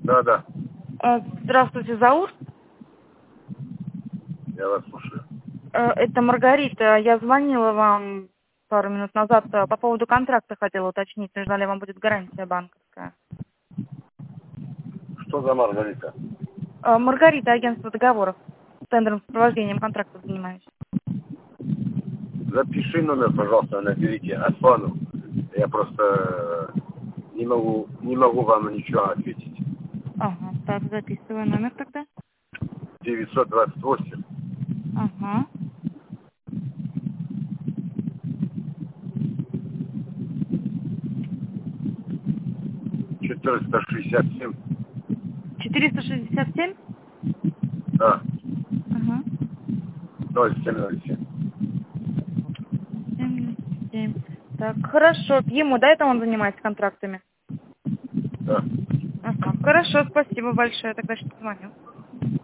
Да, да. Здравствуйте, Заур. Я вас слушаю. Это Маргарита. Я звонила вам пару минут назад по поводу контракта, хотела уточнить, нужна ли вам будет гарантия банковская. Что за Маргарита? Маргарита, агентство договоров. Тендерным сопровождением контрактов занимаюсь. Запиши номер, пожалуйста, наберите Аслану. Я просто не могу вам ничего ответить. Ага, так, записываю номер тогда. 928 Ага. 467. 467? Да. Ага. 0707. 77. Так, хорошо. Ему, да, это он занимается контрактами? Да. Ага. Хорошо, спасибо большое. Тогда что звоню.